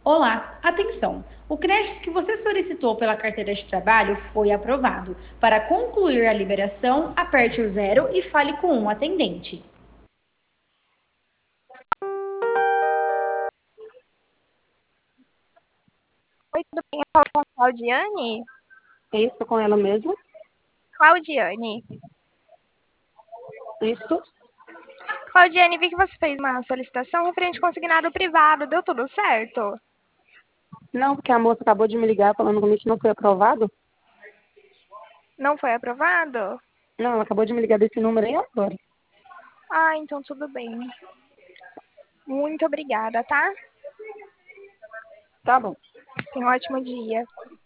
Olá, atenção! O crédito que você solicitou pela carteira de trabalho foi aprovado. Para concluir a liberação, aperte o zero e fale com um atendente. Oi, tudo bem? Eu falo com a Claudiane? Isso com ela mesmo? Claudiane. Isso? Claudiane, vi que você fez uma solicitação referente ao consignado privado. Deu tudo certo? Não, porque a moça acabou de me ligar falando comigo que não foi aprovado. Não foi aprovado? Não, ela acabou de me ligar desse número aí agora. Ah, então tudo bem. Muito obrigada, tá? Tá bom. Tenha um ótimo dia.